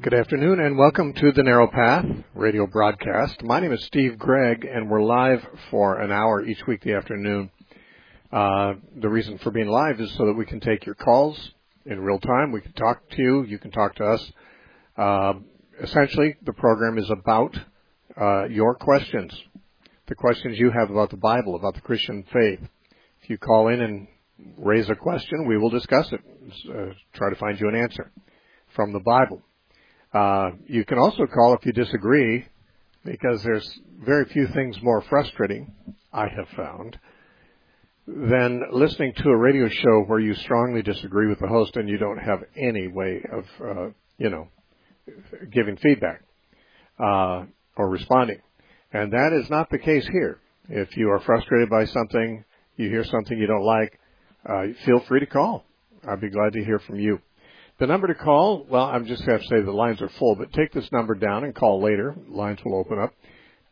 Good afternoon and welcome to the Narrow Path radio broadcast. My name is Steve Gregg and we're live for an hour each week the afternoon. The reason for being live is so that we can take your calls in real time. We can talk to you. You can talk to us. Essentially, the program is about your questions, the questions you have about the Bible, about the Christian faith. If you call in and raise a question, we will discuss it, try to find you an answer from the Bible. You can also call if you disagree, because there's very few things more frustrating, I have found, than listening to a radio show where you strongly disagree with the host and you don't have any way of, giving feedback or responding. And that is not the case here. If you are frustrated by something, you hear something you don't like, feel free to call. I'd be glad to hear from you. The number to call, well, I'm just going to say the lines are full, but take this number down and call later. Lines will open up.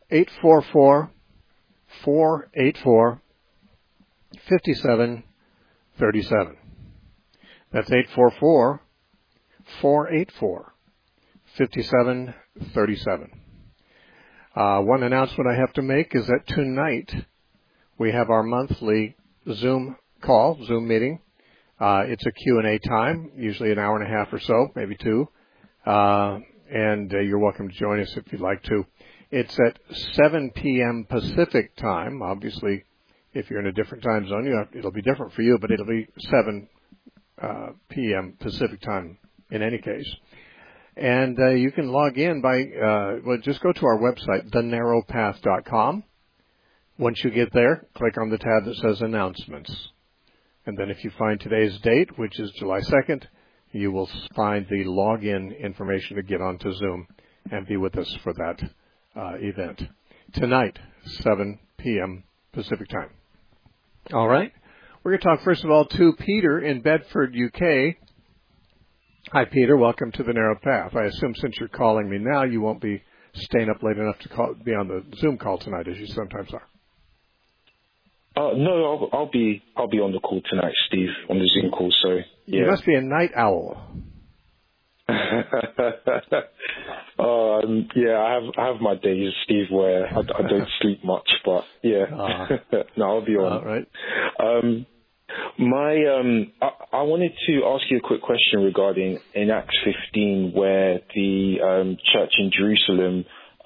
844-484-5737. That's 844-484-5737. One announcement I have to make is that tonight we have our monthly Zoom meeting. It's a Q&A time, usually an hour and a half or so, maybe two. And you're welcome to join us if you'd like to. It's at 7 p.m. Pacific time. Obviously, if you're in a different time zone, it'll be different for you, but it'll be 7 p.m. Pacific time in any case. And you can log in by, just go to our website, thenarrowpath.com. Once you get there, click on the tab that says Announcements. And then if you find today's date, which is July 2nd, you will find the login information to get onto Zoom and be with us for that event. Tonight, 7 p.m. Pacific time. All right. We're going to talk, first of all, to Peter in Bedford, UK. Hi, Peter. Welcome to the Narrow Path. I assume since you're calling me now, you won't be staying up late enough to be on the Zoom call tonight, as you sometimes are. No, I'll be on the call tonight, Steve, on the Zoom call. So yeah. You must be a night owl. Yeah, I have my days, Steve, where I don't sleep much, but yeah, no, I'll be on. Right. I wanted to ask you a quick question regarding in Acts 15, where the church in Jerusalem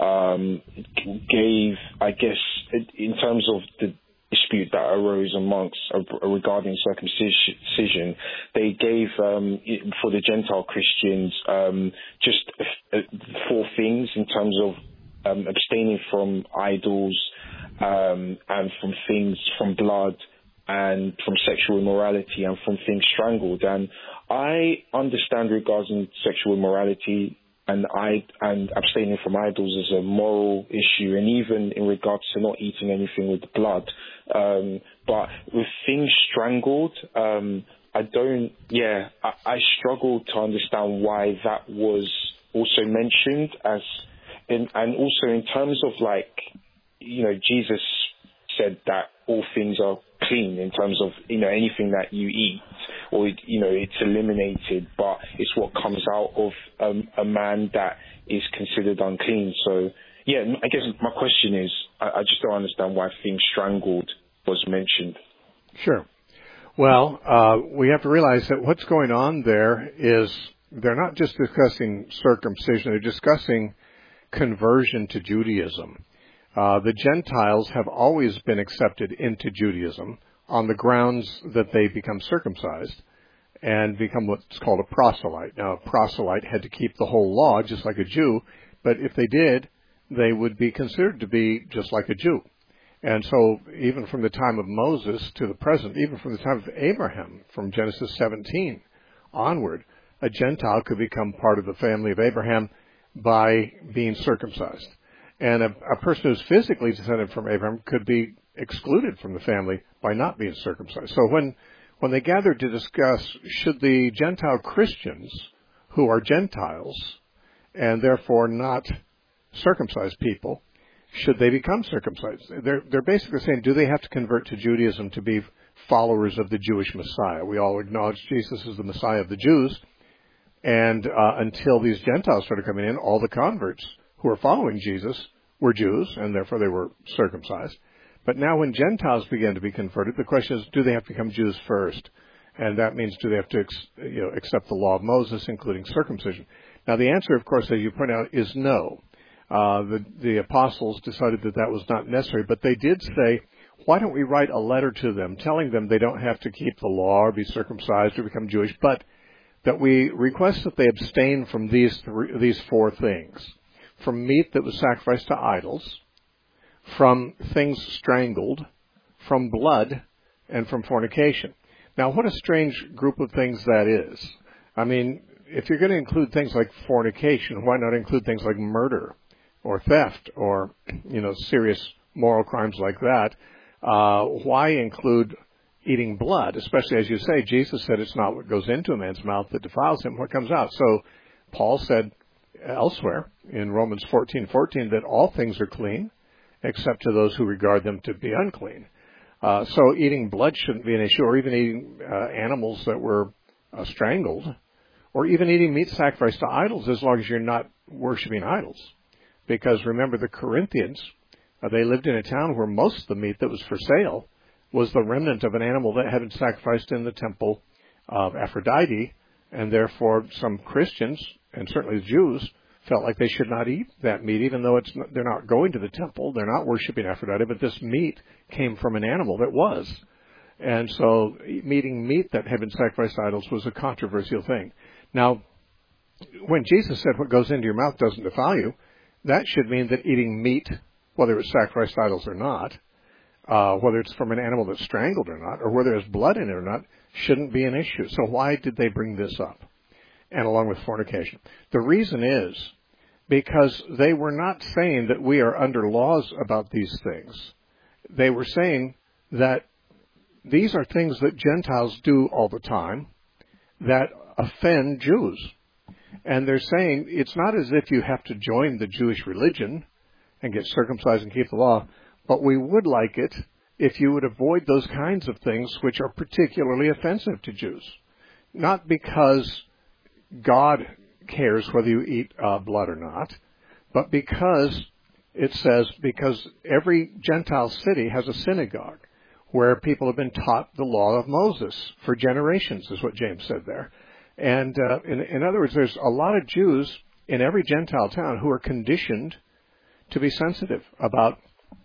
gave, I guess, in terms of the dispute that arose amongst regarding circumcision, they gave for the Gentile Christians just 4 things in terms of abstaining from idols and from things from blood and from sexual immorality and from things strangled. And I understand regarding sexual immorality and abstaining from idols is a moral issue, and even in regards to not eating anything with blood. But with things strangled, I struggle to understand why that was also mentioned and also in terms of Jesus said that all things are clean in terms of, anything that you eat or, it's eliminated, but it's what comes out of a man that is considered unclean. So, yeah, I guess my question is, I just don't understand why things strangled was mentioned. Sure. Well, we have to realize that what's going on there is they're not just discussing circumcision, they're discussing conversion to Judaism. The Gentiles have always been accepted into Judaism on the grounds that they become circumcised and become what's called a proselyte. Now, a proselyte had to keep the whole law just like a Jew, but if they did, they would be considered to be just like a Jew. And so even from the time of Moses to the present, even from the time of Abraham, from Genesis 17 onward, a Gentile could become part of the family of Abraham by being circumcised. And a person who's physically descended from Abraham could be excluded from the family by not being circumcised. So when they gathered to discuss, should the Gentile Christians, who are Gentiles, and therefore not circumcised people, should they become circumcised? They're basically saying, do they have to convert to Judaism to be followers of the Jewish Messiah? We all acknowledge Jesus is the Messiah of the Jews, And until these Gentiles started coming in, all the converts who were following Jesus were Jews, and therefore they were circumcised. But now when Gentiles began to be converted, the question is, do they have to become Jews first? And that means, do they have to accept the law of Moses, including circumcision? Now, the answer, of course, as you point out, is no. The apostles decided that was not necessary, but they did say, why don't we write a letter to them telling them they don't have to keep the law or be circumcised or become Jewish, but that we request that they abstain from these four things: from meat that was sacrificed to idols, from things strangled, from blood, and from fornication. Now, what a strange group of things that is. I mean, if you're going to include things like fornication, why not include things like murder or theft or, serious moral crimes like that? Why include eating blood? Especially, as you say, Jesus said it's not what goes into a man's mouth that defiles him, what comes out. So Paul said elsewhere in Romans 14:14 that all things are clean except to those who regard them to be unclean. So eating blood shouldn't be an issue, or even eating animals that were strangled, or even eating meat sacrificed to idols, as long as you're not worshiping idols. Because remember, the Corinthians, they lived in a town where most of the meat that was for sale was the remnant of an animal that had been sacrificed in the temple of Aphrodite, and therefore some Christians, and certainly Jews, felt like they should not eat that meat, even though they're not going to the temple, they're not worshiping Aphrodite, but this meat came from an animal that was. And so eating meat that had been sacrificed to idols was a controversial thing. Now, when Jesus said what goes into your mouth doesn't defile you, that should mean that eating meat, whether it's sacrificed to idols or not, whether it's from an animal that's strangled or not, or whether there's blood in it or not, shouldn't be an issue. So why did they bring this up? And along with fornication. The reason is because they were not saying that we are under laws about these things. They were saying that these are things that Gentiles do all the time that offend Jews. And they're saying it's not as if you have to join the Jewish religion and get circumcised and keep the law, but we would like it if you would avoid those kinds of things which are particularly offensive to Jews. Not because God cares whether you eat blood or not, but because it says, because every Gentile city has a synagogue where people have been taught the law of Moses for generations, is what James said there. And in other words, there's a lot of Jews in every Gentile town who are conditioned to be sensitive about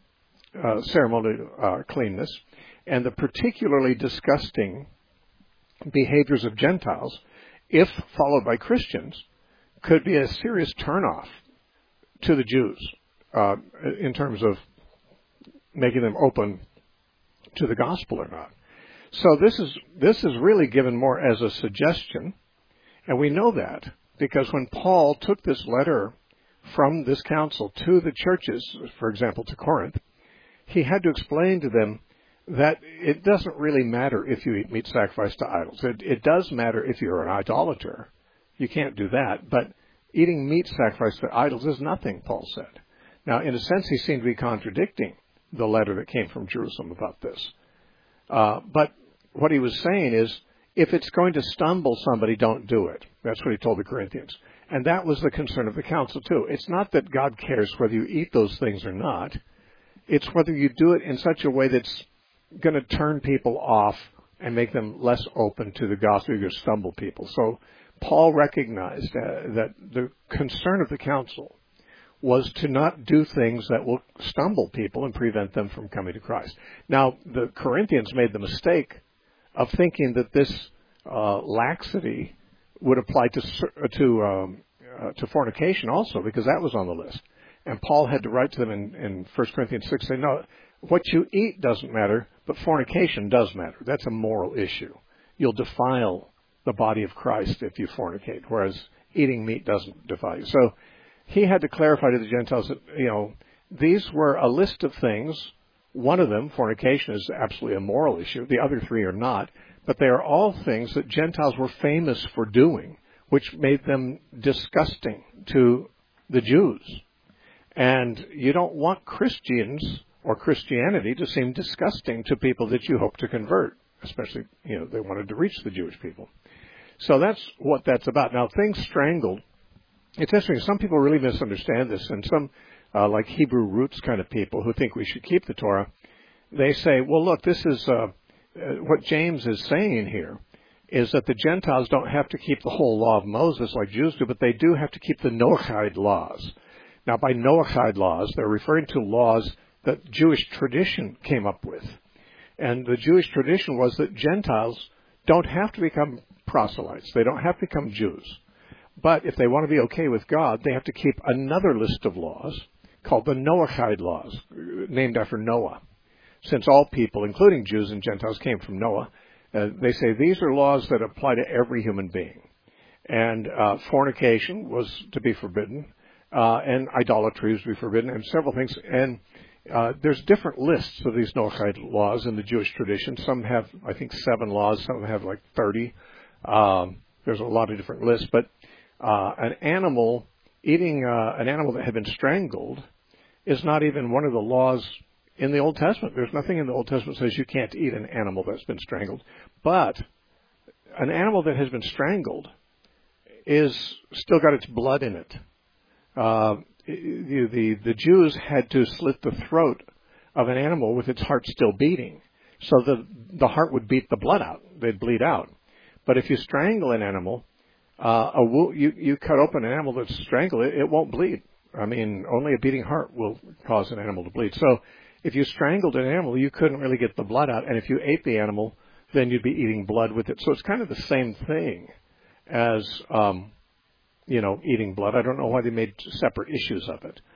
ceremonial cleanness, and the particularly disgusting behaviors of Gentiles, if followed by Christians, could be a serious turnoff to the Jews in terms of making them open to the gospel or not. So this is really given more as a suggestion, and we know that because when Paul took this letter from this council to the churches, for example, to Corinth, he had to explain to them that it doesn't really matter if you eat meat sacrificed to idols. It does matter if you're an idolater. You can't do that. But eating meat sacrificed to idols is nothing, Paul said. Now, in a sense, he seemed to be contradicting the letter that came from Jerusalem about this. But what he was saying is, if it's going to stumble somebody, don't do it. That's what he told the Corinthians. And that was the concern of the council, too. It's not that God cares whether you eat those things or not. It's whether you do it in such a way that's going to turn people off and make them less open to the gospel. You're going to stumble people. So Paul recognized that the concern of the council was to not do things that will stumble people and prevent them from coming to Christ. Now, the Corinthians made the mistake of thinking that this laxity would apply to fornication also, because that was on the list. And Paul had to write to them in 1 Corinthians 6, saying, no, what you eat doesn't matter, but fornication does matter. That's a moral issue. You'll defile the body of Christ if you fornicate, whereas eating meat doesn't defile you. So he had to clarify to the Gentiles that, these were a list of things. One of them, fornication, is absolutely a moral issue. The other three are not. But they are all things that Gentiles were famous for doing, which made them disgusting to the Jews. And you don't want Christians or Christianity to seem disgusting to people that you hope to convert, especially, they wanted to reach the Jewish people. So that's what that's about. Now, things strangled. It's interesting. Some people really misunderstand this, and some, like Hebrew roots kind of people who think we should keep the Torah, they say, well, look, this is what James is saying here, is that the Gentiles don't have to keep the whole law of Moses like Jews do, but they do have to keep the Noahide laws. Now, by Noahide laws, they're referring to laws that Jewish tradition came up with. And the Jewish tradition was that Gentiles don't have to become proselytes. They don't have to become Jews. But if they want to be okay with God, they have to keep another list of laws called the Noahide laws, named after Noah. Since all people, including Jews and Gentiles, came from Noah, they say these are laws that apply to every human being. And fornication was to be forbidden, and idolatry was to be forbidden, and several things. And there's different lists of these Noahide laws in the Jewish tradition. Some have, I think, 7 laws. Some have like 30. There's a lot of different lists. But eating an animal that had been strangled is not even one of the laws in the Old Testament. There's nothing in the Old Testament that says you can't eat an animal that's been strangled. But an animal that has been strangled is still got its blood in it. The Jews had to slit the throat of an animal with its heart still beating, so the heart would beat the blood out. They'd bleed out. But if you strangle an animal, you cut open an animal that's strangled, it won't bleed. I mean, only a beating heart will cause an animal to bleed. So if you strangled an animal, you couldn't really get the blood out. And if you ate the animal, then you'd be eating blood with it. So it's kind of the same thing as, eating blood. I don't know why they made separate issues of it.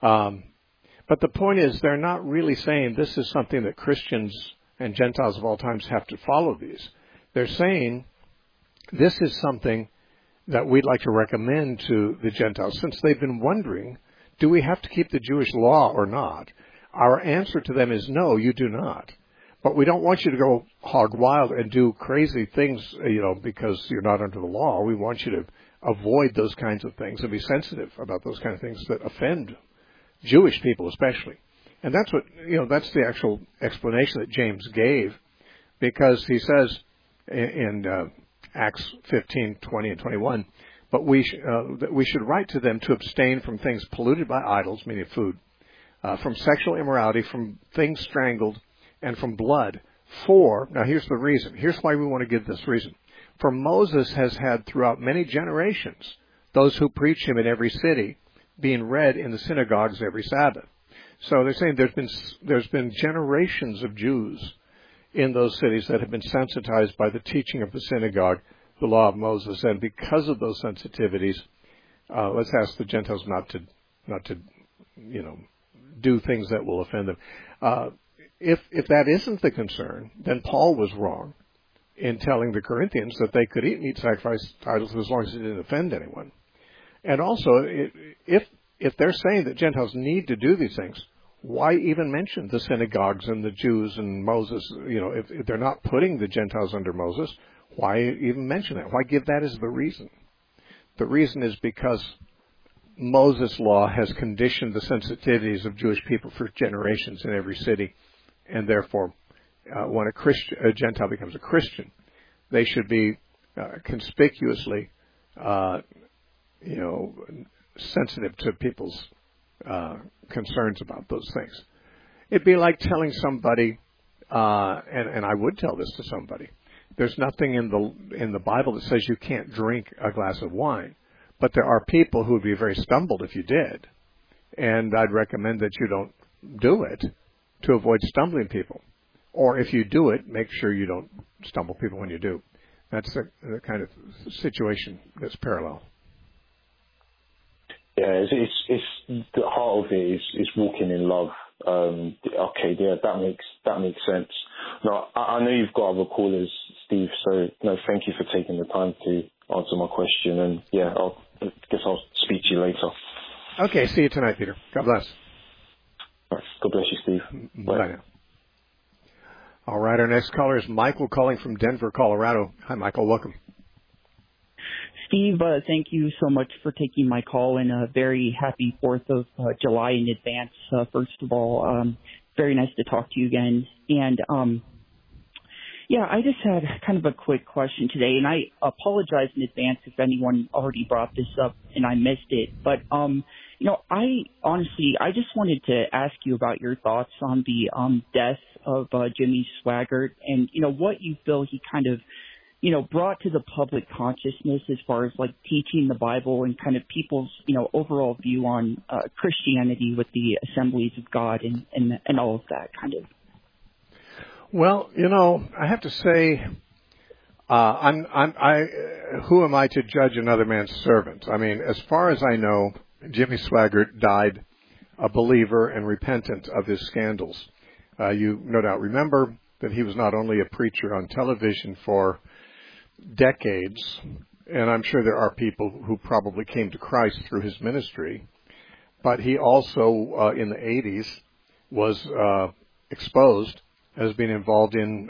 But the point is, they're not really saying this is something that Christians and Gentiles of all times have to follow these. They're saying this is something that we'd like to recommend to the Gentiles, since they've been wondering, do we have to keep the Jewish law or not? Our answer to them is no, you do not. But we don't want you to go hog wild and do crazy things, because you're not under the law. We want you to avoid those kinds of things and be sensitive about those kind of things that offend Jewish people especially. And that's what, that's the actual explanation that James gave, because he says in Acts 15, 20, and 21, but we should write to them to abstain from things polluted by idols, meaning food, from sexual immorality, from things strangled, and from blood. Now here's the reason. Here's why we want to give this reason. For Moses has had throughout many generations those who preach him in every city, being read in the synagogues every Sabbath. So they're saying there's been generations of Jews in those cities that have been sensitized by the teaching of the synagogue, the law of Moses, and because of those sensitivities, let's ask the Gentiles not to do things that will offend them. If that isn't the concern, then Paul was wrong in telling the Corinthians that they could eat meat sacrificed to idols as long as it didn't offend anyone. And also, if they're saying that Gentiles need to do these things, why even mention the synagogues and the Jews and Moses? If they're not putting the Gentiles under Moses, why even mention that? Why give that as the reason? The reason is because Moses' law has conditioned the sensitivities of Jewish people for generations in every city, and therefore, when a Gentile becomes a Christian, they should be conspicuously, sensitive to people's concerns about those things. It'd be like telling somebody, and I would tell this to somebody, there's nothing in the Bible that says you can't drink a glass of wine, but there are people who would be very stumbled if you did, and I'd recommend that you don't do it to avoid stumbling people. Or if you do it, make sure you don't stumble people when you do. That's the kind of situation that's parallel. Yeah, it's the heart of it is walking in love. Okay, yeah, that makes sense. No, I know you've got other callers, Steve. So no, thank you for taking the time to answer my question. And yeah, I guess I'll speak to you later. Okay, see you tonight, Peter. God bless. All right, God bless you, Steve. Bye now. All right, our next caller is Michael calling from Denver, Colorado. Hi, Michael. Welcome. Steve, thank you so much for taking my call, and a very happy 4th of July in advance. First of all, very nice to talk to you again. And, Yeah, I just had kind of a quick question today, and I apologize in advance if anyone already brought this up and I missed it. But, I just wanted to ask you about your thoughts on the death of Jimmy Swaggart and, what you feel he kind of, brought to the public consciousness as far as like teaching the Bible and kind of people's, overall view on Christianity with the Assemblies of God and all of that kind of. Well, I have to say, who am I to judge another man's servant? I mean, as far as I know, Jimmy Swaggart died a believer and repentant of his scandals. You no doubt remember that he was not only a preacher on television for decades, and I'm sure there are people who probably came to Christ through his ministry, but he also, in the 80s, was exposed as being involved in,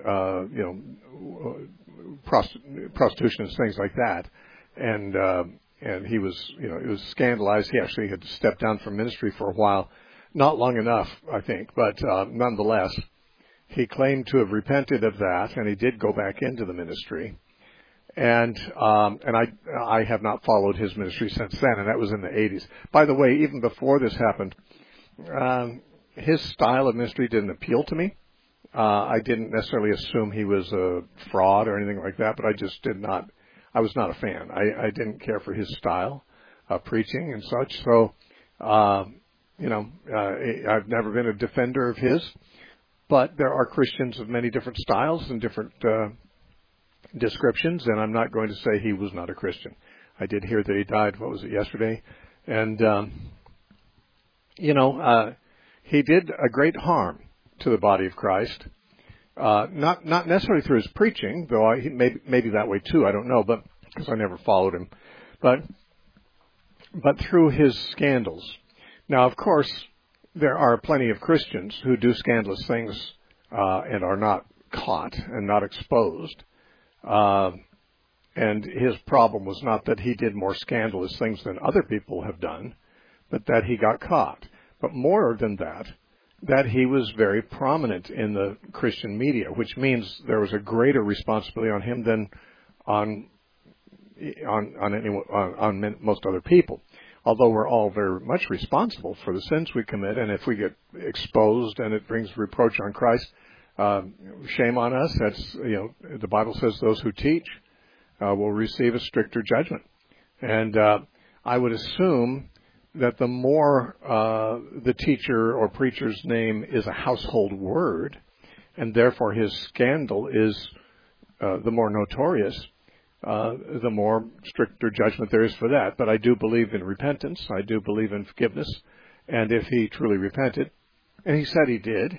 prostitution and things like that. And he was, it was scandalized. He actually had to step down from ministry for a while. Not long enough, I think, but nonetheless, he claimed to have repented of that, and he did go back into the ministry. And I have not followed his ministry since then, and that was in the 80s. By the way, even before this happened, his style of ministry didn't appeal to me. I didn't necessarily assume he was a fraud or anything like that, but I just I was not a fan. I didn't care for his style of preaching and such. So, I've never been a defender of his, but there are Christians of many different styles and different descriptions, and I'm not going to say he was not a Christian. I did hear that he died, yesterday? And, he did a great harm to the body of Christ. Not necessarily through his preaching, though he maybe that way too, I don't know, but because I never followed him. But through his scandals. Now, of course, there are plenty of Christians who do scandalous things and are not caught and not exposed. And his problem was not that he did more scandalous things than other people have done, but that he got caught. But more than that he was very prominent in the Christian media, which means there was a greater responsibility on him than on most other people. Although we're all very much responsible for the sins we commit, and if we get exposed and it brings reproach on Christ, shame on us. That's, the Bible says those who teach will receive a stricter judgment. And I would assume that the more the teacher or preacher's name is a household word, and therefore his scandal is the more notorious, the more stricter judgment there is for that. But I do believe in repentance. I do believe in forgiveness. And if he truly repented, and he said he did,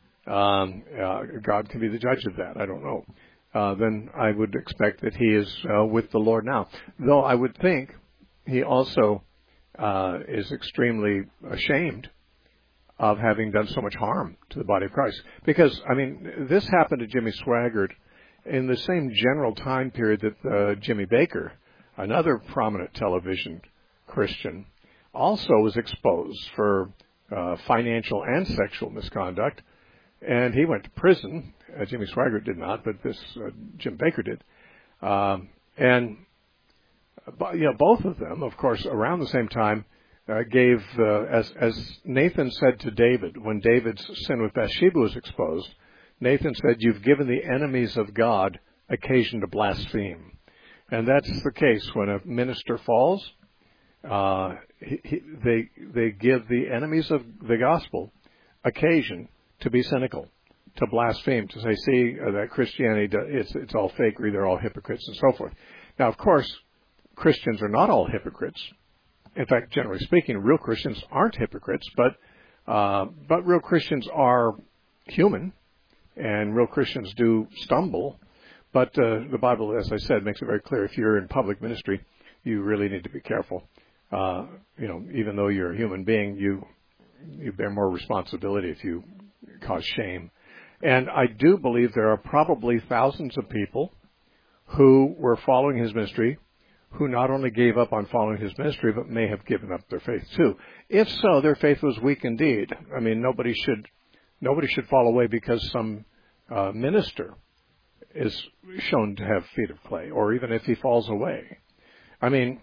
God can be the judge of that. I don't know. Then I would expect that he is with the Lord now. Though I would think he also is extremely ashamed of having done so much harm to the body of Christ. Because, this happened to Jimmy Swaggart in the same general time period that Jimmy Baker, another prominent television Christian, also was exposed for financial and sexual misconduct. And he went to prison. Jimmy Swaggart did not, but Jim Baker did. Both of them, of course, around the same time, gave, as Nathan said to David, when David's sin with Bathsheba was exposed, Nathan said, "You've given the enemies of God occasion to blaspheme." And that's the case. When a minister falls, they give the enemies of the gospel occasion to be cynical, to blaspheme, to say, see, that Christianity, it's all fakery, they're all hypocrites, and so forth. Now, of course, Christians are not all hypocrites. In fact, generally speaking, real Christians aren't hypocrites, but real Christians are human, and real Christians do stumble. But the Bible, as I said, makes it very clear, if you're in public ministry, you really need to be careful. Even though you're a human being, you bear more responsibility if you cause shame. And I do believe there are probably thousands of people who were following his ministry, who not only gave up on following his ministry, but may have given up their faith too. If so, their faith was weak indeed. Nobody should fall away because some minister is shown to have feet of clay, or even if he falls away. I mean,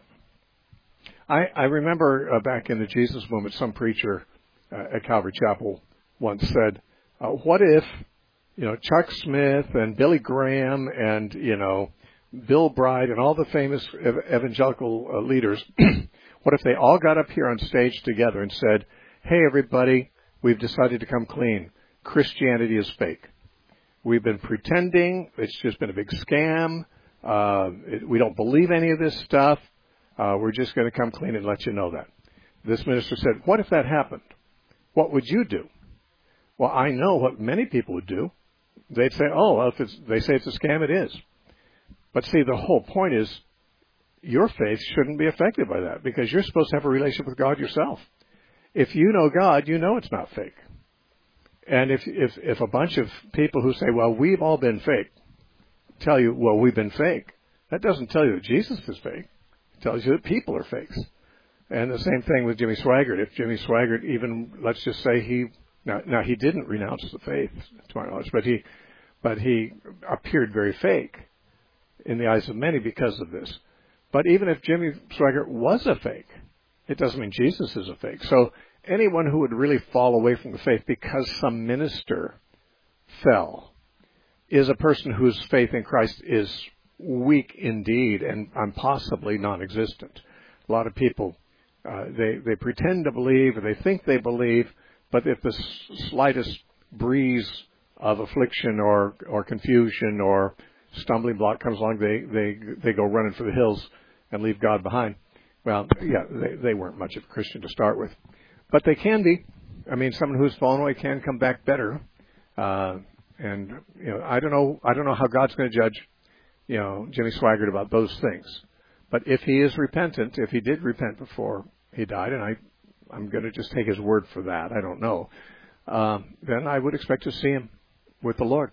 I remember back in the Jesus movement, some preacher at Calvary Chapel once said, what if, Chuck Smith and Billy Graham and, Bill Bright and all the famous evangelical leaders, what if they all got up here on stage together and said, hey, everybody, we've decided to come clean. Christianity is fake. We've been pretending. It's just been a big scam. We don't believe any of this stuff. We're just going to come clean and let you know that. This minister said, what if that happened? What would you do? Well, I know what many people would do. They'd say, well, if they say it's a scam, it is. But see, the whole point is your faith shouldn't be affected by that, because you're supposed to have a relationship with God yourself. If you know God, you know it's not fake. And if a bunch of people who say, well, we've all been fake, tell you, well, we've been fake, that doesn't tell you that Jesus is fake. It tells you that people are fakes. And the same thing with Jimmy Swaggart. If Jimmy Swaggart even, let's just say he didn't renounce the faith, to my knowledge, but he appeared very fake in the eyes of many because of this. But even if Jimmy Swaggart was a fake, it doesn't mean Jesus is a fake. So anyone who would really fall away from the faith because some minister fell is a person whose faith in Christ is weak indeed and possibly non-existent. A lot of people, they pretend to believe, or they think they believe, but if the slightest breeze of affliction or confusion or stumbling block comes along, they go running for the hills and leave God behind. Well, yeah, they weren't much of a Christian to start with. But they can be. I mean, someone who's fallen away can come back better. And I don't know how God's going to judge, Jimmy Swaggart about those things. But if he is repentant, if he did repent before he died, and I'm going to just take his word for that, I don't know, then I would expect to see him with the Lord.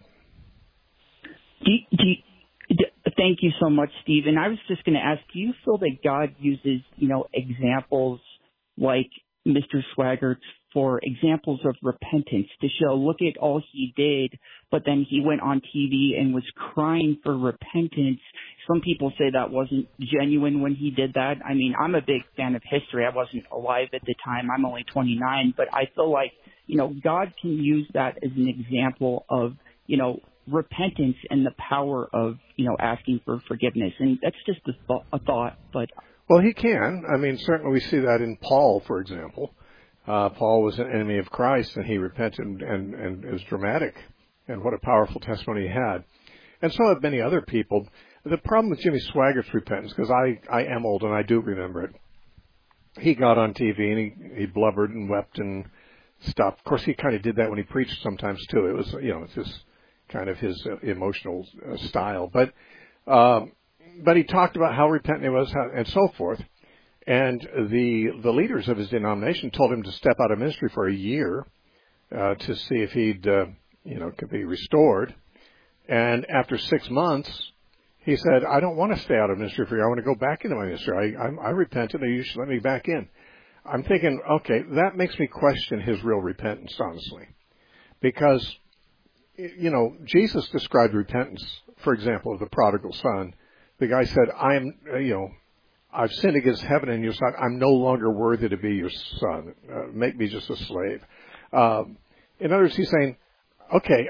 Thank you so much, Steve. And I was just going to ask, do you feel that God uses, examples like Mr. Swaggart's for examples of repentance to show, look at all he did, but then he went on TV and was crying for repentance? Some people say that wasn't genuine when he did that. I mean, I'm a big fan of history. I wasn't alive at the time. I'm only 29, but I feel like, God can use that as an example of, repentance and the power of, asking for forgiveness. And that's just a thought, but. Well, he can. I mean, certainly we see that in Paul, for example. Paul was an enemy of Christ, and he repented, and it was dramatic. And what a powerful testimony he had. And so have many other people. The problem with Jimmy Swaggart's repentance, because I am old and I do remember it, he got on TV and he blubbered and wept and stuff. Of course, he kind of did that when he preached sometimes too. It was, it's just kind of his emotional style. But he talked about how repentant he was and so forth. And the leaders of his denomination told him to step out of ministry for a year to see if he'd, could be restored. And after 6 months, he said, I don't want to stay out of ministry for you. I want to go back into my ministry. I repented, and you should let me back in. I'm thinking, okay, that makes me question his real repentance, honestly. Because, Jesus described repentance, for example, of the prodigal son. The guy said, I've sinned against heaven and your sight. I'm no longer worthy to be your son. Make me just a slave. In other words, he's saying, okay,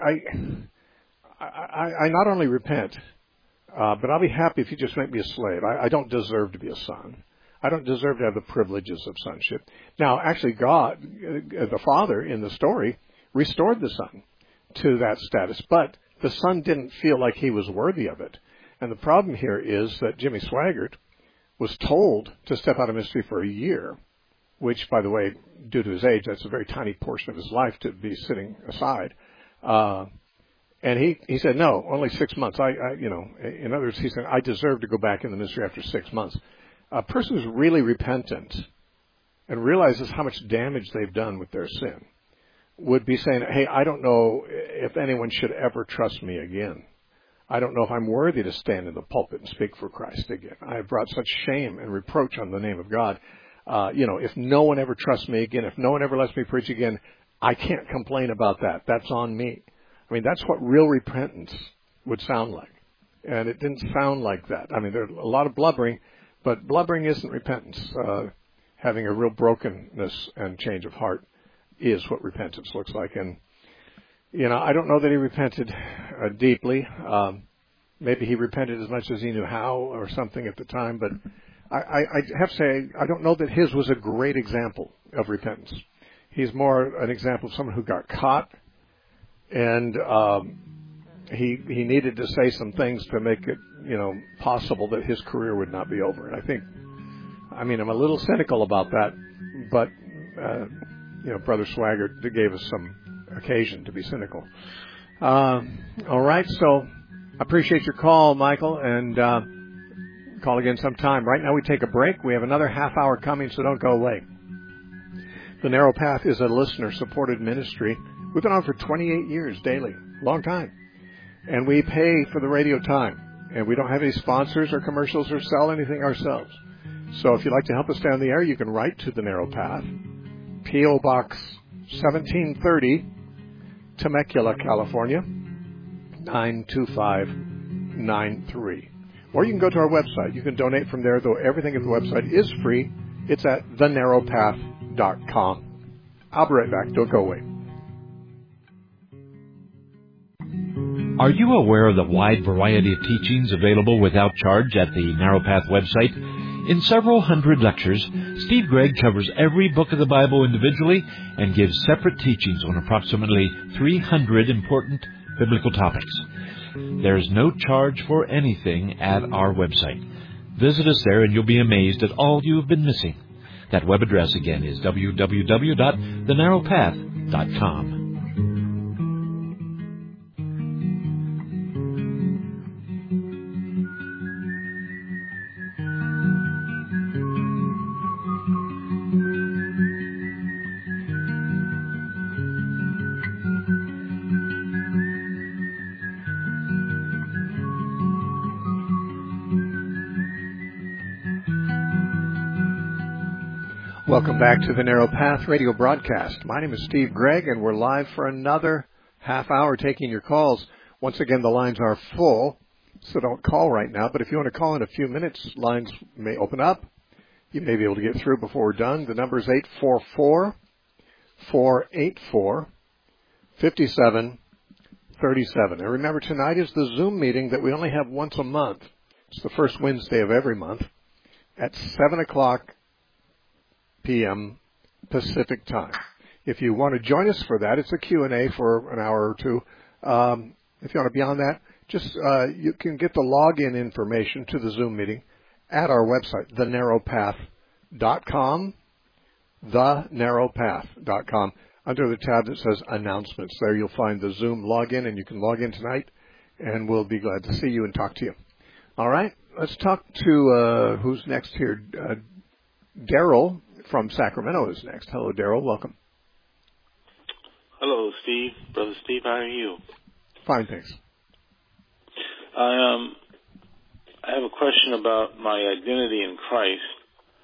I not only repent, but I'll be happy if you just make me a slave. I don't deserve to be a son. I don't deserve to have the privileges of sonship. Now, actually, God, the Father in the story, restored the son to that status, but the son didn't feel like he was worthy of it. And the problem here is that Jimmy Swaggart was told to step out of ministry for a year, which, by the way, due to his age, that's a very tiny portion of his life to be sitting aside. And he said, no, only 6 months. In other words, he said, I deserve to go back in the ministry after 6 months. A person who's really repentant and realizes how much damage they've done with their sin would be saying, hey, I don't know if anyone should ever trust me again. I don't know if I'm worthy to stand in the pulpit and speak for Christ again. I have brought such shame and reproach on the name of God. If no one ever trusts me again, if no one ever lets me preach again, I can't complain about that. That's on me. I mean, that's what real repentance would sound like. And it didn't sound like that. I mean, there's a lot of blubbering, but blubbering isn't repentance. Having a real brokenness and change of heart is what repentance looks like. And, I don't know that he repented deeply. Maybe he repented as much as he knew how or something at the time, but I have to say, I don't know that his was a great example of repentance. He's more an example of someone who got caught, and he needed to say some things to make it, possible that his career would not be over. And I'm a little cynical about that, but, Brother Swaggart gave us some occasion to be cynical. All right, so I appreciate your call, Michael, and call again sometime. Right now we take a break. We have another half hour coming, so don't go away. The Narrow Path is a listener-supported ministry. We've been on for 28 years daily, long time. And we pay for the radio time. And we don't have any sponsors or commercials or sell anything ourselves. So if you'd like to help us stay on the air, you can write to the Narrow Path, P.O. Box 1730, Temecula, California, 92593. Or you can go to our website. You can donate from there, though everything at the website is free. It's at thenarrowpath.com. I'll be right back. Don't go away. Are you aware of the wide variety of teachings available without charge at the Narrow Path website? In several hundred lectures, Steve Gregg covers every book of the Bible individually and gives separate teachings on approximately 300 important biblical topics. There is no charge for anything at our website. Visit us there and you'll be amazed at all you have been missing. That web address again is www.thenarrowpath.com. Welcome back to the Narrow Path radio broadcast. My name is Steve Gregg, and we're live for another half hour taking your calls. Once again, the lines are full, so don't call right now. But if you want to call in a few minutes, lines may open up. You may be able to get through before we're done. The number is 844-484-5737. And remember, tonight is the Zoom meeting that we only have once a month. It's the first Wednesday of every month at 7 o'clock p.m. Pacific time. If you want to join us for that, it's a Q&A for an hour or two. If you want to be on that, just you can get the login information to the Zoom meeting at our website, thenarrowpath.com, thenarrowpath.com. Under the tab that says Announcements, there you'll find the Zoom login, and you can log in tonight, and we'll be glad to see you and talk to you. All right, let's talk to who's next here. Daryl from Sacramento is next. Hello, Daryl. Welcome. Hello, Steve. Brother Steve, how are you? Fine, thanks. I have a question about my identity in Christ.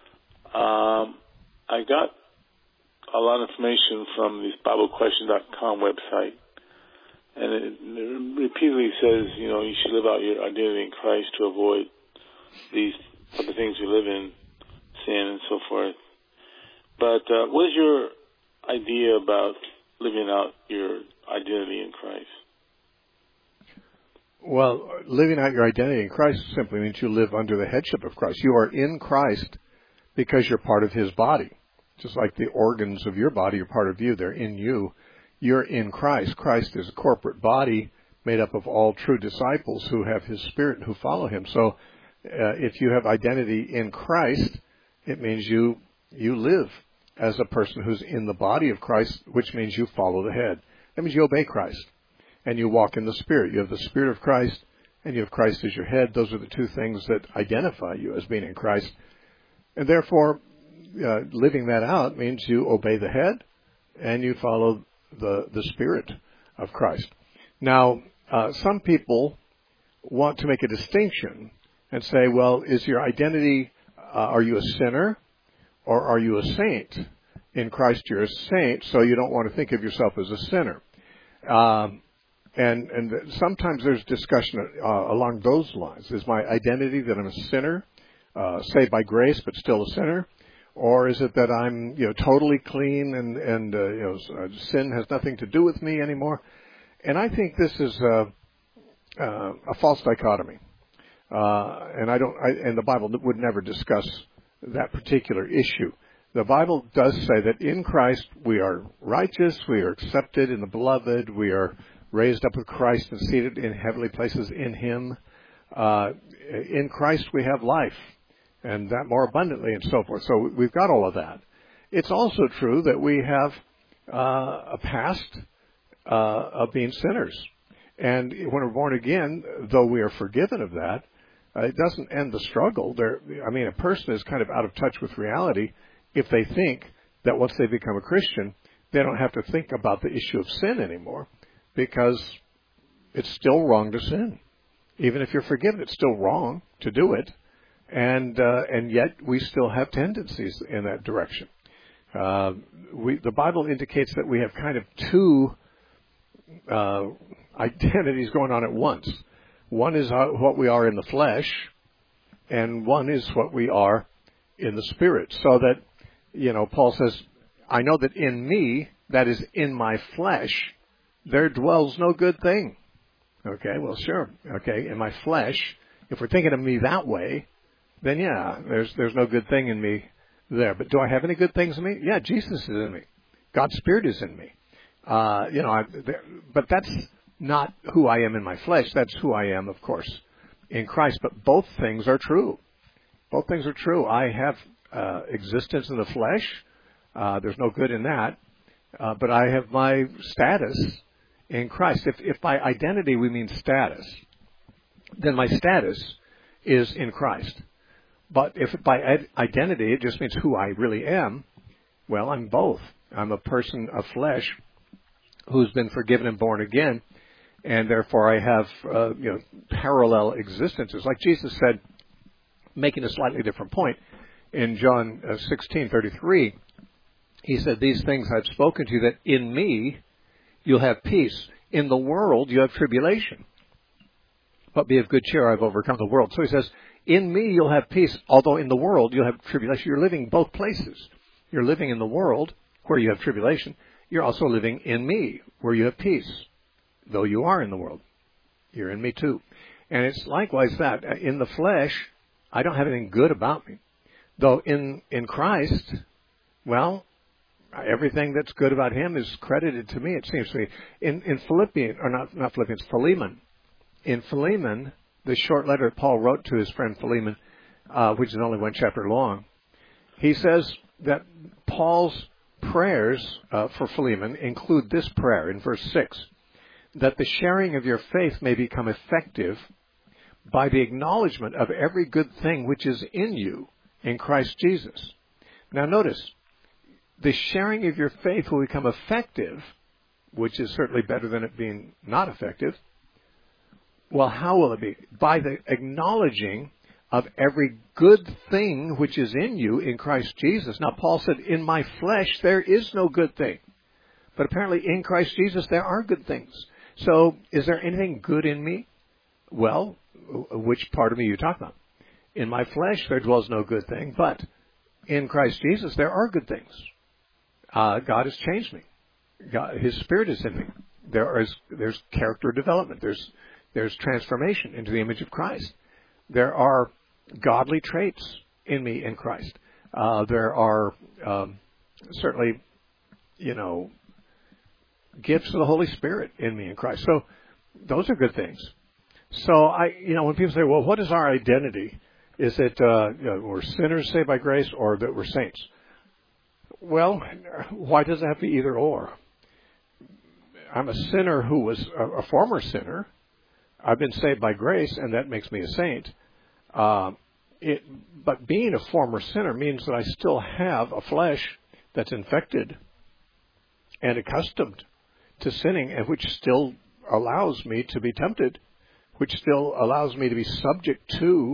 I got a lot of information from this BibleQuestion.com website, and it repeatedly says, you should live out your identity in Christ to avoid these other things we live in, sin and so forth. But what is your idea about living out your identity in Christ? Well, living out your identity in Christ simply means you live under the headship of Christ. You are in Christ because you're part of His body. Just like the organs of your body are part of you, they're in you. You're in Christ. Christ is a corporate body made up of all true disciples who have His Spirit and who follow Him. So if you have identity in Christ, it means you live as a person who's in the body of Christ, which means you follow the head. That means you obey Christ, and you walk in the Spirit. You have the Spirit of Christ, and you have Christ as your head. Those are the two things that identify you as being in Christ. And therefore, living that out means you obey the head, and you follow the Spirit of Christ. Now, some people want to make a distinction and say, well, is your identity, are you a sinner? Or are you a saint? In Christ you're a saint, so you don't want to think of yourself as a sinner. And sometimes there's discussion along those lines. Is my identity that I'm a sinner, saved by grace but still a sinner, or is it that I'm totally clean and sin has nothing to do with me anymore? And I think this is a false dichotomy. And the Bible would never discuss that particular issue. The Bible does say that in Christ we are righteous, we are accepted in the beloved, we are raised up with Christ and seated in heavenly places in Him. In Christ we have life, and that more abundantly and so forth. So we've got all of that. It's also true that we have a past of being sinners. And when we're born again, though we are forgiven of that, it doesn't end the struggle. A person is kind of out of touch with reality if they think that once they become a Christian, they don't have to think about the issue of sin anymore, because it's still wrong to sin. Even if you're forgiven, it's still wrong to do it, and yet we still have tendencies in that direction. The Bible indicates that we have kind of two identities going on at once. One is what we are in the flesh, and one is what we are in the Spirit. So that, Paul says, I know that in me, that is in my flesh, there dwells no good thing. Okay, well, sure. Okay, in my flesh, if we're thinking of me that way, then yeah, there's no good thing in me there. But do I have any good things in me? Yeah, Jesus is in me. God's Spirit is in me. But that's not who I am in my flesh. That's who I am, of course, in Christ. But both things are true. Both things are true. I have existence in the flesh. There's no good in that. But I have my status in Christ. If by identity we mean status, then my status is in Christ. But if by identity it just means who I really am, well, I'm both. I'm a person of flesh who's been forgiven and born again, and therefore I have parallel existences. Like Jesus said, making a slightly different point, in John 16:33, He said, these things I've spoken to you, that in me you'll have peace. In the world you have tribulation. But be of good cheer, I've overcome the world. So He says, in me you'll have peace, although in the world you'll have tribulation. You're living both places. You're living in the world, where you have tribulation. You're also living in me, where you have peace. Though you are in the world, you're in me too. And it's likewise that. In the flesh, I don't have anything good about me. Though in Christ, well, everything that's good about Him is credited to me, it seems to me. In Philippians, or not Philippians, Philemon. In Philemon, the short letter that Paul wrote to his friend Philemon, which is only one chapter long, he says that Paul's prayers for Philemon include this prayer in verse 6, that the sharing of your faith may become effective by the acknowledgement of every good thing which is in you in Christ Jesus. Now notice, the sharing of your faith will become effective, which is certainly better than it being not effective. Well, how will it be? By the acknowledging of every good thing which is in you in Christ Jesus. Now, Paul said, in my flesh there is no good thing. But apparently in Christ Jesus there are good things. So, is there anything good in me? Well, which part of me are you talking about? In my flesh there dwells no good thing, but in Christ Jesus there are good things. God has changed me. His Spirit is in me. There's character development. There's transformation into the image of Christ. There are godly traits in me in Christ. There are certainly, gifts of the Holy Spirit in me in Christ. So those are good things. So when people say, well, what is our identity? Is it we're sinners saved by grace, or that we're saints? Well, why does it have to be either or? I'm a sinner who was a former sinner. I've been saved by grace, and that makes me a saint. But being a former sinner means that I still have a flesh that's infected and accustomed to sinning, and which still allows me to be tempted, which still allows me to be subject to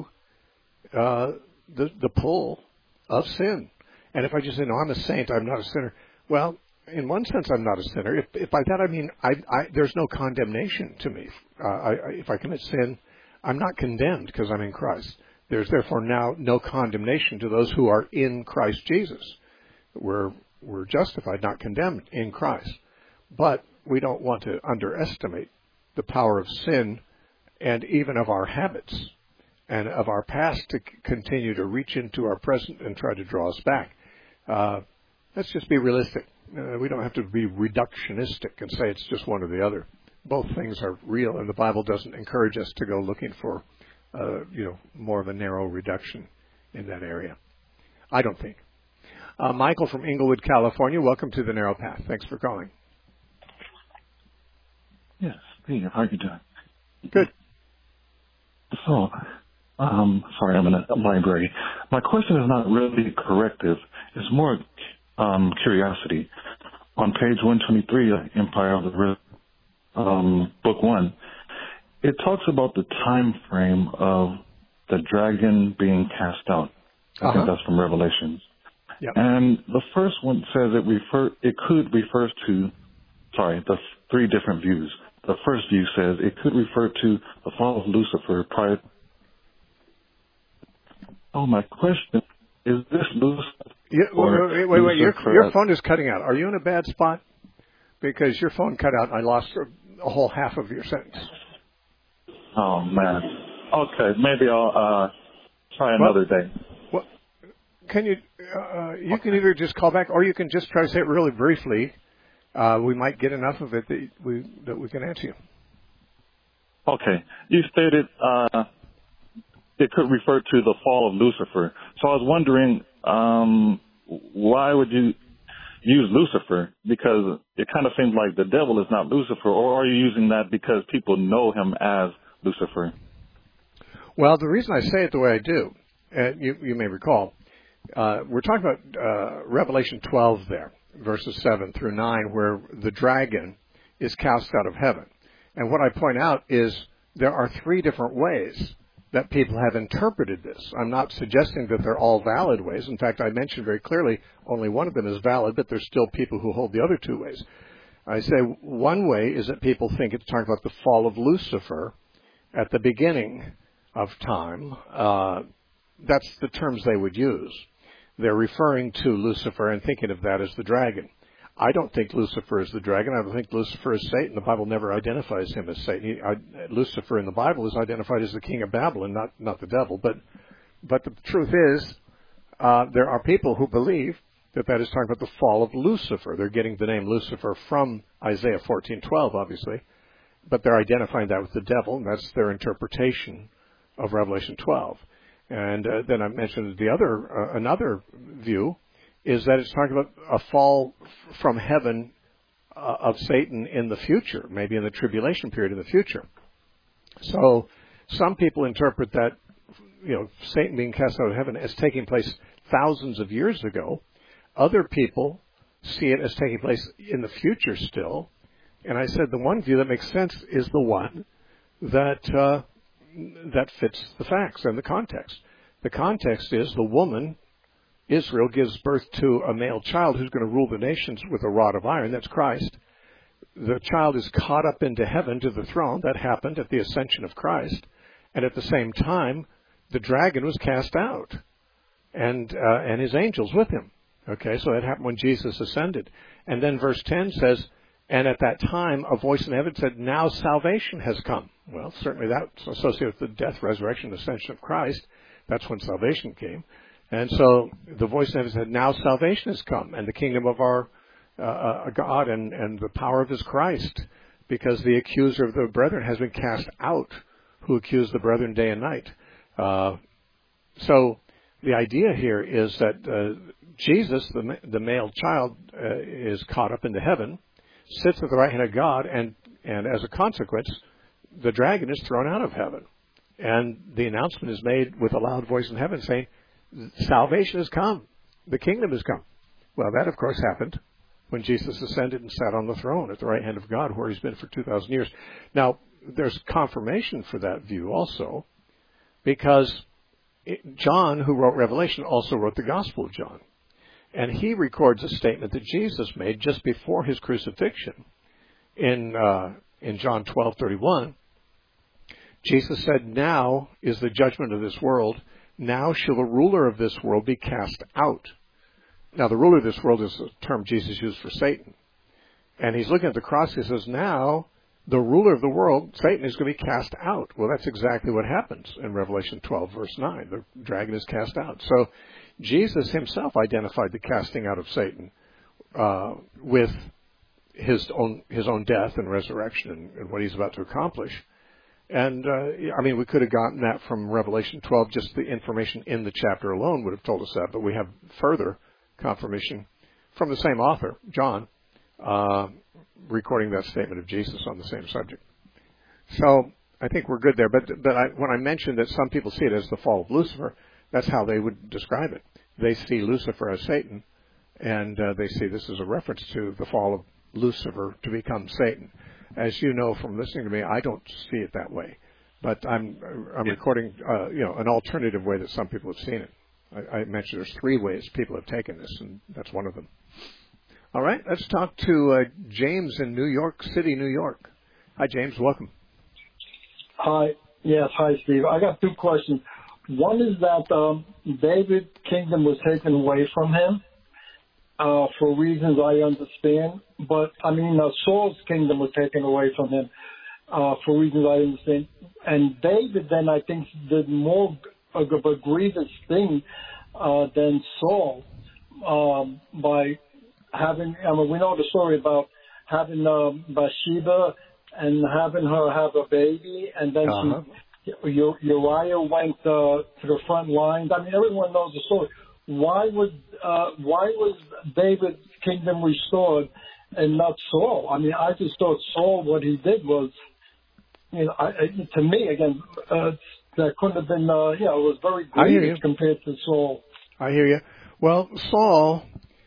the pull of sin. And if I just say, no, I'm a saint, I'm not a sinner, well, in one sense, I'm not a sinner. If by that I mean there's no condemnation to me. If I commit sin, I'm not condemned because I'm in Christ. There's therefore now no condemnation to those who are in Christ Jesus. We're justified, not condemned in Christ. But we don't want to underestimate the power of sin and even of our habits and of our past to continue to reach into our present and try to draw us back. Let's just be realistic. We don't have to be reductionistic and say it's just one or the other. Both things are real, and the Bible doesn't encourage us to go looking for, more of a narrow reduction in that area. I don't think. Michael from Inglewood, California, welcome to the Narrow Path. Thanks for calling. Yes, Peter, how are you doing? Good. So, sorry, I'm in a library. My question is not really corrective. It's more curiosity. On page 123, Empire of the Rift, book 1, it talks about the time frame of the dragon being cast out. I think that's from Revelations. Yep. And the first one says the three different views. The first view says it could refer to the fall of Lucifer prior. My question is this Lucifer? Wait. Your phone is cutting out. Are you in a bad spot? Because your phone cut out and I lost a whole half of your sentence. Oh, man. Okay, maybe I'll try another day. Well, can you can either just call back or you can just try to say it really briefly. We might get enough of it that we can answer you. Okay. You stated it could refer to the fall of Lucifer. So I was wondering, why would you use Lucifer? Because it kind of seems like the devil is not Lucifer, or are you using that because people know him as Lucifer? Well, the reason I say it the way I do, you may recall, we're talking about Revelation 12 there, verses 7 through 9, where the dragon is cast out of heaven. And what I point out is there are three different ways that people have interpreted this. I'm not suggesting that they're all valid ways. In fact, I mentioned very clearly only one of them is valid, but there's still people who hold the other two ways. I say one way is that people think it's talking about the fall of Lucifer at the beginning of time. That's the terms they would use. They're referring to Lucifer and thinking of that as the dragon. I don't think Lucifer is the dragon. I don't think Lucifer is Satan. The Bible never identifies him as Satan. Lucifer in the Bible is identified as the king of Babylon, not the devil. But the truth is, there are people who believe that is talking about the fall of Lucifer. They're getting the name Lucifer from Isaiah 14:12, obviously, but they're identifying that with the devil, and that's their interpretation of Revelation 12. And then I mentioned another view is that it's talking about a fall from heaven of Satan in the future, maybe in the tribulation period in the future. So some people interpret that, Satan being cast out of heaven as taking place thousands of years ago. Other people see it as taking place in the future still. And I said the one view that makes sense is the one that fits the facts and the context. The context is the woman, Israel, gives birth to a male child who's going to rule the nations with a rod of iron. That's Christ. The child is caught up into heaven to the throne. That happened at the ascension of Christ. And at the same time, the dragon was cast out and his angels with him. Okay, so that happened when Jesus ascended. And then verse 10 says, and at that time a voice in heaven said, now salvation has come. Well, certainly that's associated with the death, resurrection, ascension of Christ. That's when salvation came. And so the voice in heaven said, now salvation has come, and the kingdom of our God and the power of his Christ, because the accuser of the brethren has been cast out, who accused the brethren day and night. So the idea here is that Jesus, the male child, is caught up into heaven, sits at the right hand of God, and as a consequence, the dragon is thrown out of heaven. And the announcement is made with a loud voice in heaven saying, salvation has come. The kingdom has come. Well, that, of course, happened when Jesus ascended and sat on the throne at the right hand of God, where he's been for 2,000 years. Now, there's confirmation for that view also, because John, who wrote Revelation, also wrote the Gospel of John. And he records a statement that Jesus made just before his crucifixion. In John 12:31, Jesus said, "Now is the judgment of this world. Now shall the ruler of this world be cast out." Now, the ruler of this world is a term Jesus used for Satan. And he's looking at the cross. He says, now the ruler of the world, Satan, is going to be cast out. Well, that's exactly what happens in Revelation 12, verse 9. The dragon is cast out. So Jesus himself identified the casting out of Satan with his own death and resurrection and what he's about to accomplish. And, we could have gotten that from Revelation 12. Just the information in the chapter alone would have told us that. But we have further confirmation from the same author, John, recording that statement of Jesus on the same subject. So I think we're good there. But when I mentioned that some people see it as the fall of Lucifer, that's how they would describe it. They see Lucifer as Satan, and they see this as a reference to the fall of Lucifer to become Satan. As you know from listening to me, I don't see it that way. But I'm recording, an alternative way that some people have seen it. I mentioned there's 3 ways people have taken this, and that's one of them. All right, let's talk to James in New York City, New York. Hi, James. Welcome. Hi. Yes, hi, Steve. I got 2 questions. One is that David's kingdom was taken away from him for reasons I understand. But, Saul's kingdom was taken away from him for reasons I understand. And David then, I think, did more of a grievous thing than Saul by having, we know the story about having Bathsheba and having her have a baby, and then Uriah went to the front lines. Everyone knows the story. Why was David's kingdom restored and not Saul? I just thought Saul, what he did was, to me, again, that couldn't have been, it was very grievous compared to Saul. I hear you. Well, Saul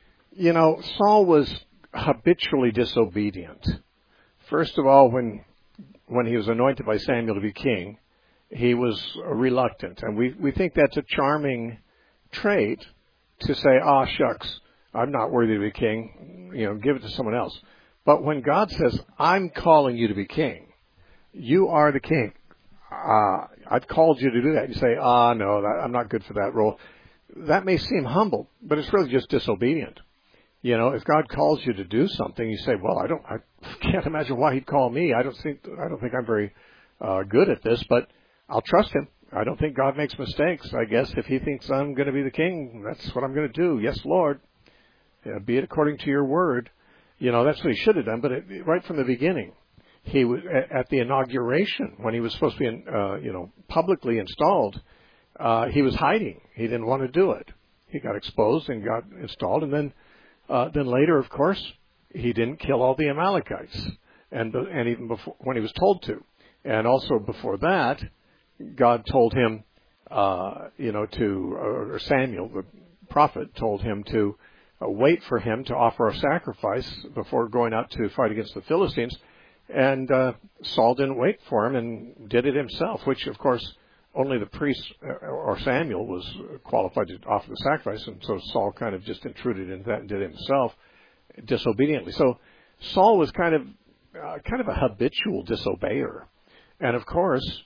was habitually disobedient. First of all, when he was anointed by Samuel to be king, he was reluctant. And we think that's a charming trait to say, shucks, I'm not worthy to be king, give it to someone else. But when God says, I'm calling you to be king, you are the king, I've called you to do that. You say, no, I'm not good for that role. That may seem humble, but it's really just disobedient. If God calls you to do something, you say, well, I can't imagine why he'd call me. I don't think I'm very good at this, but I'll trust him. I don't think God makes mistakes. I guess if he thinks I'm going to be the king, that's what I'm going to do. Yes, Lord. Be it according to your word. That's what he should have done. But right from the beginning, he was at the inauguration when he was supposed to be, publicly installed. He was hiding. He didn't want to do it. He got exposed and got installed, and then later, of course, he didn't kill all the Amalekites, and even before when he was told to, and also before that, God told him, or Samuel, the prophet, told him to wait for him to offer a sacrifice before going out to fight against the Philistines. And Saul didn't wait for him and did it himself, which, of course, only the priest or Samuel was qualified to offer the sacrifice. And so Saul kind of just intruded into that and did it himself disobediently. So Saul was kind of a habitual disobeyer. And, of course,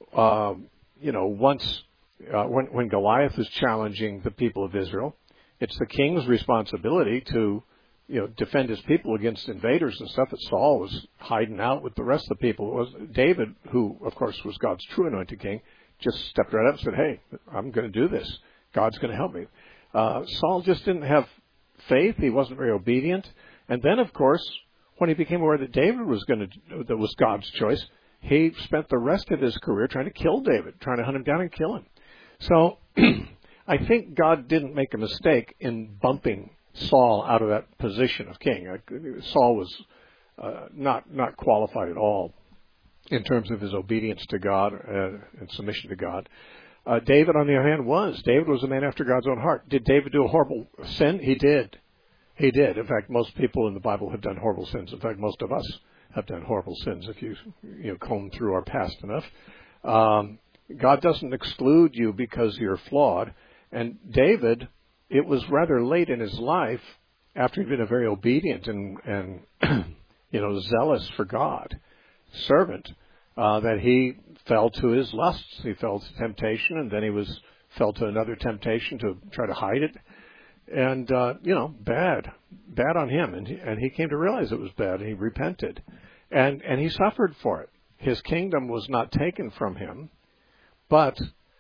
once when Goliath is challenging the people of Israel, it's the king's responsibility to defend his people against invaders and stuff. That Saul was hiding out with the rest of the people. It was David, who, of course, was God's true anointed king, just stepped right up and said, hey, I'm going to do this. God's going to help me. Saul just didn't have faith. He wasn't very obedient. And then, of course, when he became aware that David that was God's choice, he spent the rest of his career trying to kill David, trying to hunt him down and kill him. So I think God didn't make a mistake in bumping Saul out of that position of king. Saul was not qualified at all in terms of his obedience to God and submission to God. David, on the other hand, was. David was a man after God's own heart. Did David do a horrible sin? He did. He did. In fact, most people in the Bible have done horrible sins. In fact, most of us have done horrible sins if you comb through our past enough. God doesn't exclude you because you're flawed. And David, it was rather late in his life, after he'd been a very obedient and zealous for God servant, that he fell to his lusts. He fell to temptation, and then he fell to another temptation to try to hide it. And, bad on him. And he came to realize it was bad, and he repented. And he suffered for it. His kingdom was not taken from him, but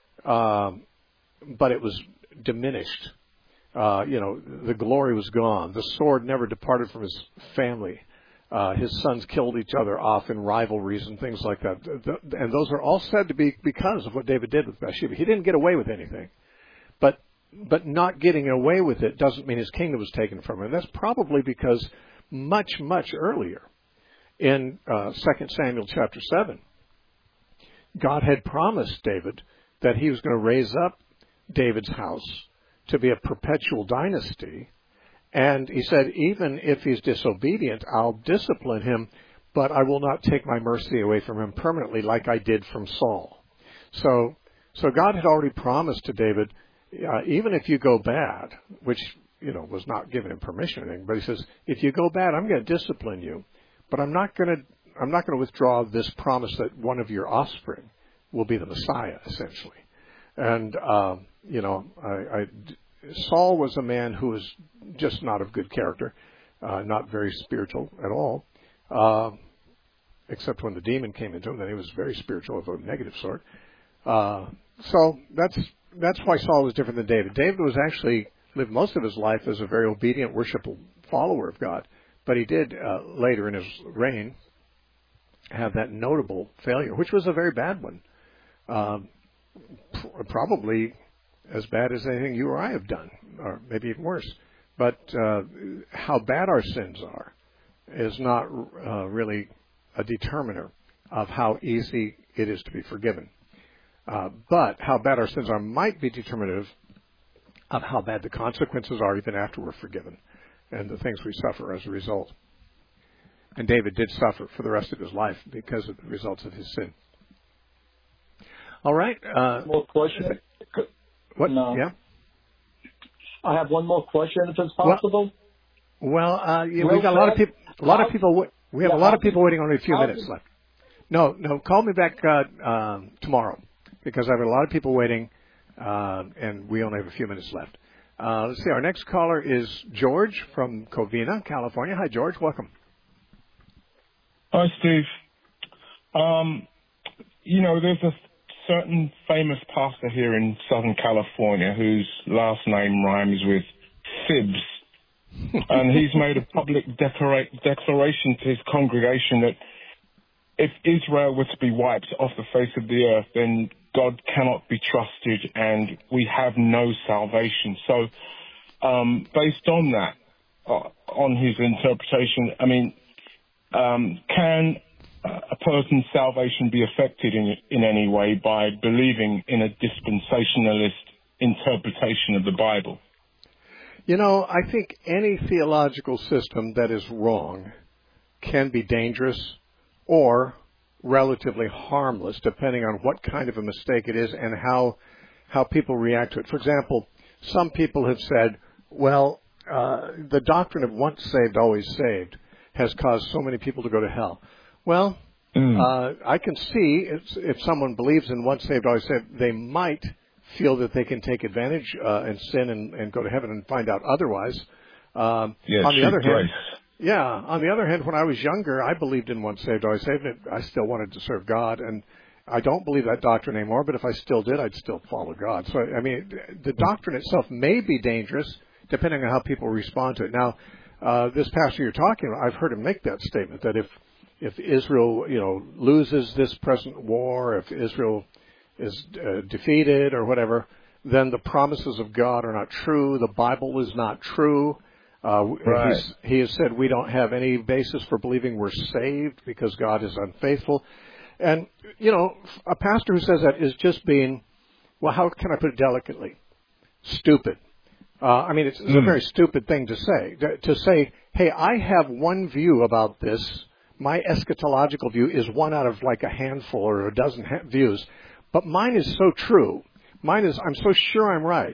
it was diminished. The glory was gone. The sword never departed from his family. His sons killed each other off in rivalries and things like that. And those are all said to be because of what David did with Bathsheba. He didn't get away with anything. But not getting away with it doesn't mean his kingdom was taken from him. And that's probably because much, much earlier in 2 Samuel chapter 7, God had promised David that he was going to raise up David's house to be a perpetual dynasty. And he said, even if he's disobedient, I'll discipline him, but I will not take my mercy away from him permanently like I did from Saul. So God had already promised to David, even if you go bad, which, was not given him permission or anything, but he says, if you go bad, I'm going to discipline you, but I'm not going to withdraw this promise that one of your offspring will be the Messiah, essentially. And, Saul was a man who was just not of good character, not very spiritual at all, except when the demon came into him, then he was very spiritual of a negative sort. So that's why Saul was different than David. David was actually lived most of his life as a very obedient, worshipful follower of God, but he did later in his reign have that notable failure, which was a very bad one, probably as bad as anything you or I have done, or maybe even worse. But how bad our sins are is not really a determiner of how easy it is to be forgiven. But how bad our sins are might be determinative of how bad the consequences are even after we're forgiven and the things we suffer as a result. And David did suffer for the rest of his life because of the results of his sin. All right. More question? What? No. Yeah. I have one more question, if it's possible. Well, we've got a lot of people. We have a lot of people waiting. Only a few minutes left. No. Call me back tomorrow because I have a lot of people waiting, and we only have a few minutes left. Let's see. Our next caller is George from Covina, California. Hi, George. Welcome. Hi, Steve. There's a certain famous pastor here in Southern California whose last name rhymes with Sibbs. And he's made a public declaration to his congregation that if Israel were to be wiped off the face of the earth, then God cannot be trusted and we have no salvation. So based on that, on his interpretation, can a person's salvation be affected in any way by believing in a dispensationalist interpretation of the Bible? I think any theological system that is wrong can be dangerous or relatively harmless, depending on what kind of a mistake it is and how people react to it. For example, some people have said, the doctrine of once saved, always saved has caused so many people to go to hell. Well, I can see if someone believes in once saved, always saved, they might feel that they can take advantage and sin and go to heaven and find out otherwise. On the other hand, when I was younger, I believed in once saved, always saved. I still wanted to serve God, and I don't believe that doctrine anymore, but if I still did, I'd still follow God. So, the doctrine itself may be dangerous, depending on how people respond to it. Now, this pastor you're talking about, I've heard him make that statement, that if Israel, loses this present war, if Israel is defeated or whatever, then the promises of God are not true. The Bible is not true. Right. He has said we don't have any basis for believing we're saved because God is unfaithful. And, a pastor who says that is just being, how can I put it delicately? Stupid. It's a very stupid thing to say. To say, hey, I have one view about this. My eschatological view is one out of like a handful or a dozen views. But mine is so true. I'm so sure I'm right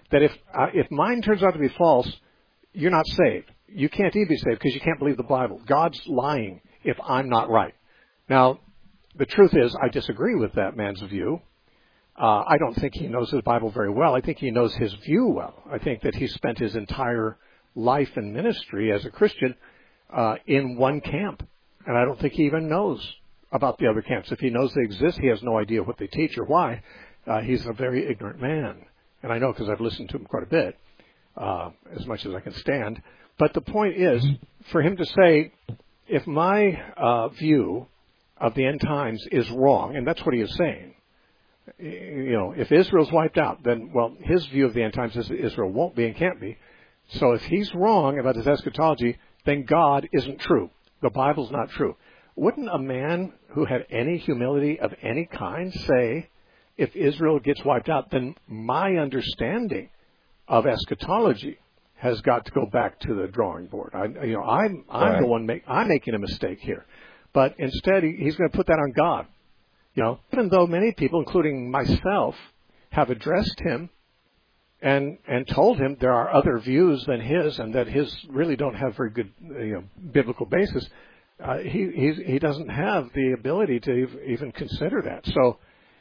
that if mine turns out to be false, you're not saved. You can't even be saved because you can't believe the Bible. God's lying if I'm not right. Now, the truth is, I disagree with that man's view. I don't think he knows the Bible very well. I think he knows his view well. I think that he spent his entire life and ministry as a Christian in one camp. And I don't think he even knows about the other camps. If he knows they exist, he has no idea what they teach or why. He's a very ignorant man. And I know because I've listened to him quite a bit, as much as I can stand. But the point is, for him to say, if my view of the end times is wrong, and that's what he is saying, if Israel's wiped out, then, well, his view of the end times is that Israel won't be and can't be. So if he's wrong about his eschatology, then God isn't true. The Bible's not true. Wouldn't a man who had any humility of any kind say, if Israel gets wiped out, then my understanding of eschatology has got to go back to the drawing board. I'm the one I'm making a mistake here. But instead, he's going to put that on God. Even though many people, including myself, have addressed him and told him there are other views than his, and that his really don't have very good biblical basis, he doesn't have the ability to even consider that. So,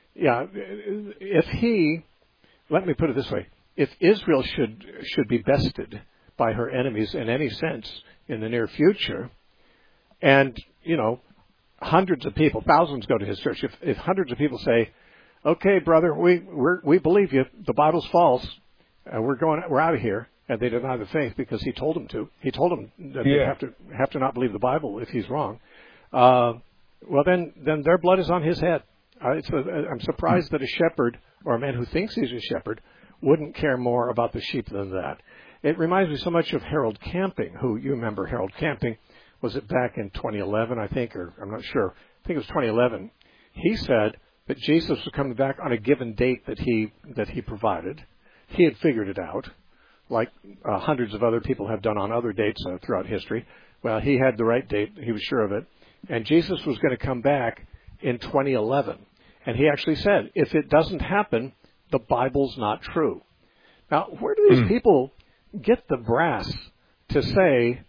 let me put it this way: if Israel should be bested by her enemies in any sense in the near future, and hundreds of people, thousands go to his church. If hundreds of people say, "Okay, brother, we believe you. The Bible's false. We're out of here," and they deny the faith because he told them to. He told them that they have to not believe the Bible if he's wrong. Well, then their blood is on his head. I'm surprised that a shepherd or a man who thinks he's a shepherd wouldn't care more about the sheep than that. It reminds me so much of Harold Camping, who you remember Harold Camping. Was it back in 2011, I think, or I'm not sure. I think it was 2011. He said that Jesus was coming back on a given date that he provided. He had figured it out, like hundreds of other people have done on other dates throughout history. Well, he had the right date. He was sure of it. And Jesus was going to come back in 2011. And he actually said, if it doesn't happen, the Bible's not true. Now, where do these people get the brass to say,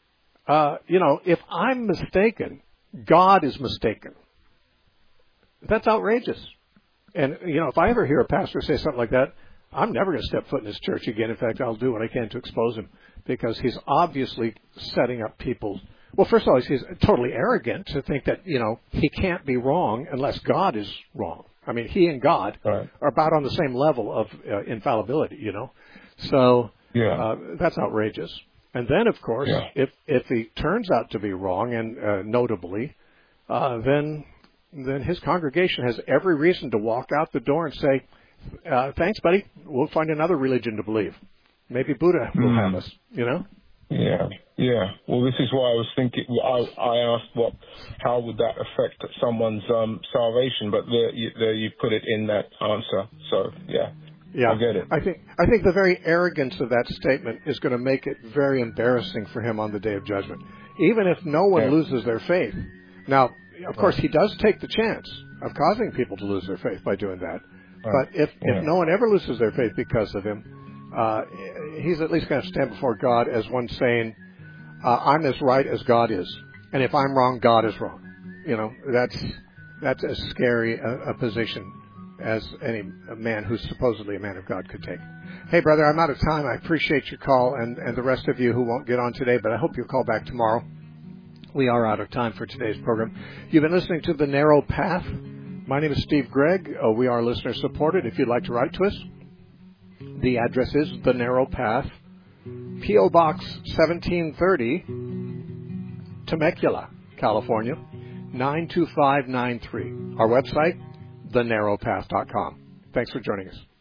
if I'm mistaken, God is mistaken? That's outrageous. And, if I ever hear a pastor say something like that, I'm never going to step foot in his church again. In fact, I'll do what I can to expose him, because he's obviously setting up people. Well, first of all, he's totally arrogant to think that, he can't be wrong unless God is wrong. I mean, he and God are about on the same level of infallibility, So that's outrageous. And then, of course, if he turns out to be wrong, and notably, then his congregation has every reason to walk out the door and say, thanks, buddy, we'll find another religion to believe. Maybe Buddha will have us, Yeah. Well, this is why I was thinking, I asked how would that affect someone's salvation, but there you put it in that answer. So, yeah. I get it. I think the very arrogance of that statement is going to make it very embarrassing for him on the day of judgment, even if no one loses their faith. Now, of course, he does take the chance of causing people to lose their faith by doing that. But if no one ever loses their faith because of him, he's at least going to stand before God as one saying, I'm as right as God is. And if I'm wrong, God is wrong. That's as scary a position as any man who's supposedly a man of God could take. Hey, brother, I'm out of time. I appreciate your call and the rest of you who won't get on today, but I hope you'll call back tomorrow. We are out of time for today's program. You've been listening to The Narrow Path. My name is Steve Gregg. We are listener-supported. If you'd like to write to us, the address is The Narrow Path, P.O. Box 1730, Temecula, California, 92593. Our website, thenarrowpath.com. Thanks for joining us.